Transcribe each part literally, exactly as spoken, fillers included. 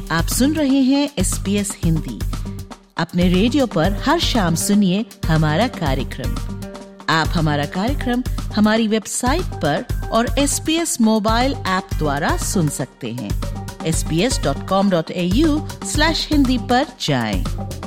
आप सुन रहे हैं एस बी एस हिंदी। अपने रेडियो पर हर शाम सुनिए हमारा कार्यक्रम। आप हमारा कार्यक्रम हमारी वेबसाइट पर और S B S mobile app द्वारा सुन सकते हैं। S B S dot com dot A U slash Hindi पर जाएं।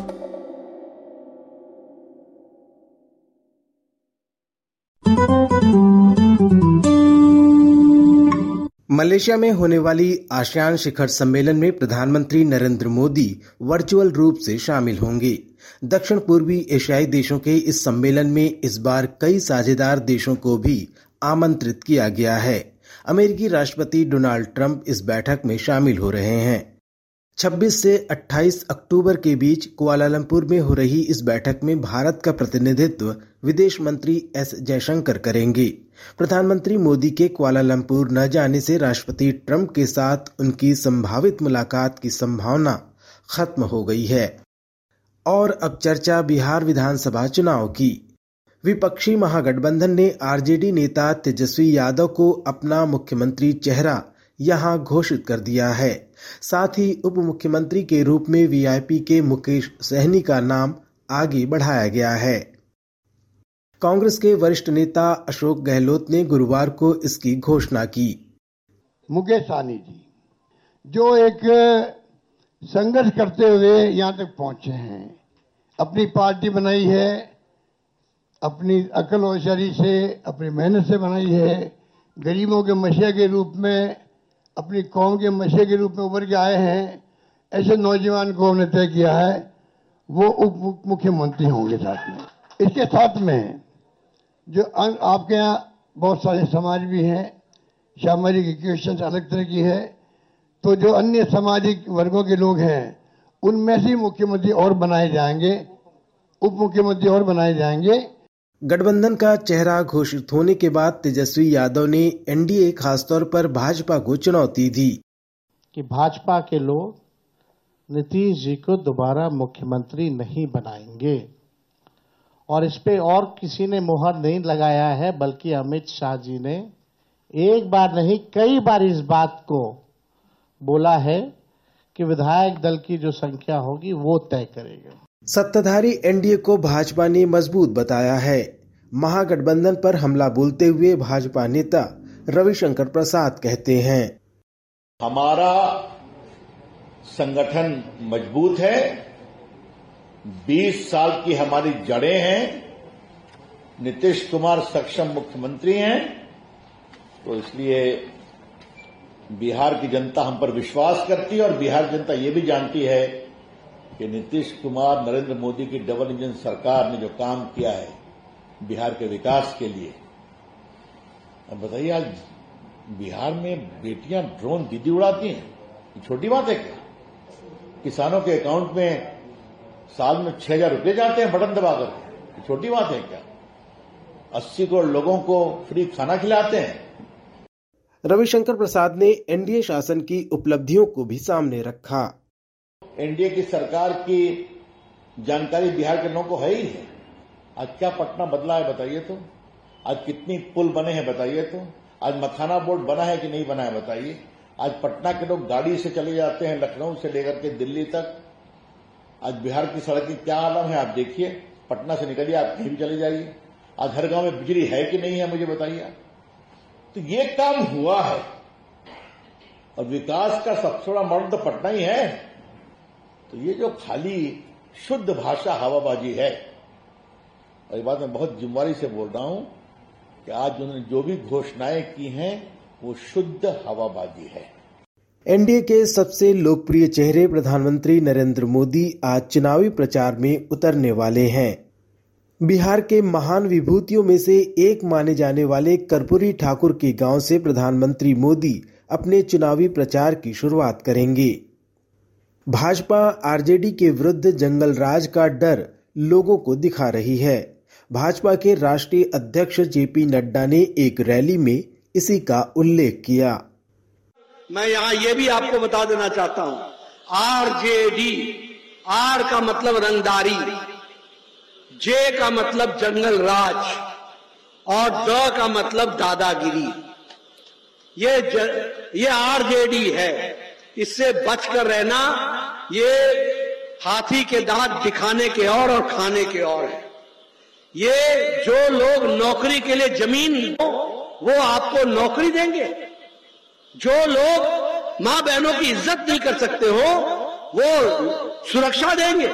मलेशिया में होने वाली आसियान शिखर सम्मेलन में प्रधानमंत्री नरेंद्र मोदी वर्चुअल रूप से शामिल होंगे। दक्षिण पूर्वी एशियाई देशों के इस सम्मेलन में इस बार कई साझेदार देशों को भी आमंत्रित किया गया है। अमेरिकी राष्ट्रपति डोनाल्ड ट्रंप इस बैठक में शामिल हो रहे हैं। छब्बीस से अट्ठाईस अक्टूबर के बीच कुआलालंपुर में हो रही इस बैठक में भारत का प्रतिनिधित्व विदेश मंत्री एस जयशंकर करेंगे। प्रधानमंत्री मोदी के कुआलालंपुर न जाने से राष्ट्रपति ट्रंप के साथ उनकी संभावित मुलाकात की संभावना खत्म हो गई है। और अब चर्चा बिहार विधानसभा चुनाव की। विपक्षी महागठबंधन ने आर जे डी नेता तेजस्वी यादव को अपना मुख्यमंत्री चेहरा यहां घोषित कर दिया है। साथ ही उप मुख्यमंत्री के रूप में वी आई पी के मुकेश सहनी का नाम आगे बढ़ाया गया है। कांग्रेस के वरिष्ठ नेता अशोक गहलोत ने गुरुवार को इसकी घोषणा की। मुकेश सहनी जी जो एक संघर्ष करते हुए यहां तक पहुंचे हैं, अपनी पार्टी बनाई है, अपनी अकल और शरीर से, अपनी मेहनत से बनाई है, गरीबों के मसीहा के रूप में, अपनी कौम के मसीहा के रूप में उभर के आए हैं। ऐसे नौजवान को हमने तय किया है वो उप मुख्यमंत्री होंगे। साथ में इसके साथ में जो आपके यहाँ बहुत सारे समाज भी हैं, सामाजिक इक्वेशन अलग तरह की है, तो जो अन्य सामाजिक वर्गों के लोग हैं उनमें से मुख्यमंत्री और बनाए जाएंगे, उप मुख्यमंत्री और बनाए जाएंगे। गठबंधन का चेहरा घोषित होने के बाद तेजस्वी यादव ने एन डी ए खासतौर पर भाजपा को चुनौती दी कि भाजपा के लोग नीतीश जी को दोबारा मुख्यमंत्री नहीं बनाएंगे और इस पे और किसी ने मुहर नहीं लगाया है, बल्कि अमित शाह जी ने एक बार नहीं कई बार इस बात को बोला है कि विधायक दल की जो संख्या होगी वो तय करेगा। सत्ताधारी एन डी ए को भाजपा ने मजबूत बताया है। महागठबंधन पर हमला बोलते हुए भाजपा नेता रविशंकर प्रसाद कहते हैं, हमारा संगठन मजबूत है, बीस साल की हमारी जड़ें हैं, नीतीश कुमार सक्षम मुख्यमंत्री हैं, तो इसलिए बिहार की जनता हम पर विश्वास करती है और बिहार जनता ये भी जानती है कि नीतीश कुमार नरेंद्र मोदी की डबल इंजन सरकार ने जो काम किया है बिहार के विकास के लिए। अब बताइए, आज बिहार में बेटियां ड्रोन दीदी उड़ाती हैं, ये छोटी बात है क्या? किसानों के अकाउंट में साल में छह हजार रुपये जाते हैं बटन दबाकर, ये छोटी बात है क्या? अस्सी करोड़ लोगों को फ्री खाना खिलाते हैं। रविशंकर प्रसाद ने एन डी ए शासन की उपलब्धियों को भी सामने रखा। एन डी ए की सरकार की जानकारी बिहार के लोगों को है ही है। आज क्या पटना बदला है बताइए तो, आज कितनी पुल बने हैं बताइए तो, आज मखाना बोर्ड बना है कि नहीं बना है बताइए। आज पटना के लोग गाड़ी से चले जाते हैं लखनऊ से लेकर के दिल्ली तक। आज बिहार की सड़क की क्या आलम है आप देखिए, पटना से निकलिए आप कहीं भी चले जाइए। आज हर गांव में बिजली है कि नहीं है मुझे बताइए। तो ये काम हुआ है और विकास का सबसे बड़ा मॉडल तो पटना ही है। तो ये जो खाली शुद्ध भाषा हवाबाजी है, और ये बात मैं बहुत जिम्मेदारी से बोल रहा हूं कि आज उन्होंने जो भी घोषणाएं की हैं वो शुद्ध हवाबाजी है। एन डी ए के सबसे लोकप्रिय चेहरे प्रधानमंत्री नरेंद्र मोदी आज चुनावी प्रचार में उतरने वाले हैं। बिहार के महान विभूतियों में से एक माने जाने वाले कर्पूरी ठाकुर के गांव से प्रधानमंत्री मोदी अपने चुनावी प्रचार की शुरुआत करेंगे। भाजपा आर जे डी के विरुद्ध जंगल राज का डर लोगों को दिखा रही है। भाजपा के राष्ट्रीय अध्यक्ष जे पी नड्डा ने एक रैली में इसी का उल्लेख किया। मैं यहाँ ये भी आपको बता देना चाहता हूँ, आर जे डी, आर का मतलब रंगदारी, जे का मतलब जंगल राज और द का मतलब दादागिरी। ये ज, ये आर जे डी है। इससे बचकर रहना ये हाथी के दांत दिखाने के और और खाने के और है। ये जो लोग नौकरी के लिए जमीन वो आपको नौकरी देंगे, जो लोग मां बहनों की इज्जत नहीं कर सकते हो वो सुरक्षा देंगे।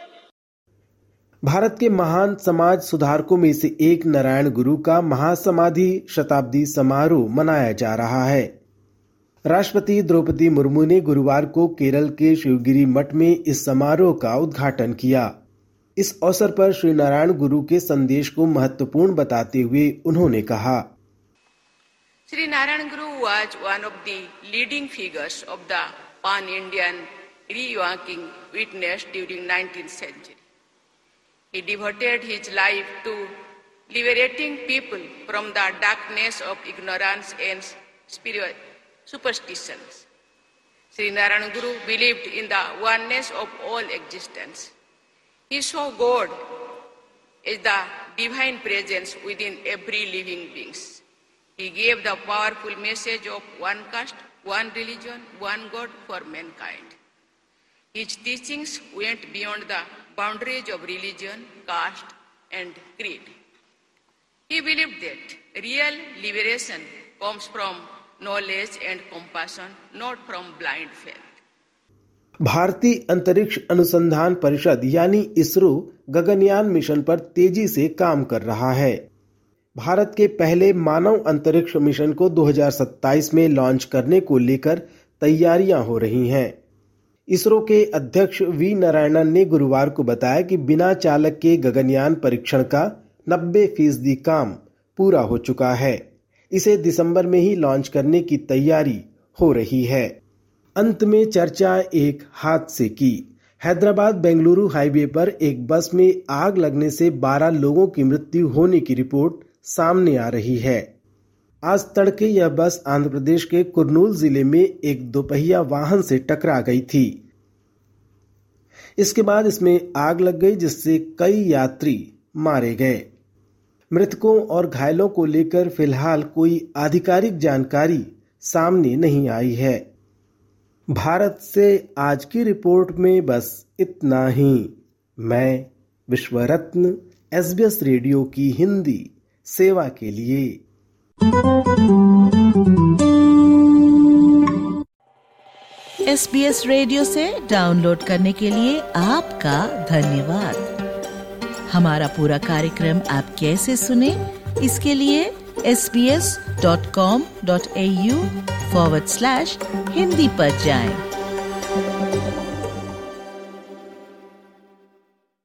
भारत के महान समाज सुधारकों में से एक नारायण गुरु का महासमाधि शताब्दी समारोह मनाया जा रहा है। राष्ट्रपति द्रौपदी मुर्मू ने गुरुवार को केरल के शिवगिरी मठ में इस समारोह का उद्घाटन किया। इस अवसर पर श्री नारायण गुरु के संदेश को महत्वपूर्ण बताते हुए उन्होंने कहा, Sri Narayan Guru was one of the leading figures of the pan-Indian reawakening witnessed during nineteenth century. He devoted his life to liberating people from the darkness of ignorance and spiritual superstitions. Sri Narayan Guru believed in the oneness of all existence. He saw God as the divine presence within every living being. He gave the powerful message of one caste, one religion, one God for mankind. His teachings went beyond the boundaries of religion, caste, and creed. He believed that real liberation comes from knowledge and compassion, not from blind faith. भारतीय अंतरिक्ष अनुसंधान परिषद यानी ISRO Gaganyaan mission पर तेजी से काम कर रहा है। भारत के पहले मानव अंतरिक्ष मिशन को दो हज़ार सत्ताईस में लॉन्च करने को लेकर तैयारियां हो रही हैं। इसरो के अध्यक्ष वी नारायणन ने गुरुवार को बताया कि बिना चालक के गगनयान परीक्षण का नब्बे फीसदी काम पूरा हो चुका है। इसे दिसंबर में ही लॉन्च करने की तैयारी हो रही है। अंत में चर्चा एक हादसे की। हैदराबाद बेंगलुरु हाईवे पर एक बस में आग लगने से बारह लोगों की मृत्यु होने की रिपोर्ट सामने आ रही है। आज तड़के यह बस आंध्र प्रदेश के कुर्नूल जिले में एक दोपहिया वाहन से टकरा गई थी। इसके बाद इसमें आग लग गई जिससे कई यात्री मारे गए। मृतकों और घायलों को लेकर फिलहाल कोई आधिकारिक जानकारी सामने नहीं आई है। भारत से आज की रिपोर्ट में बस इतना ही। मैं विश्वरत्न एसबीएस रेडियो की हिंदी सेवा के लिए। एसबीएस रेडियो से डाउनलोड करने के लिए आपका धन्यवाद। हमारा पूरा कार्यक्रम आप कैसे सुने, इसके लिए S B S dot com dot A U forward slash Hindi पर जाएं।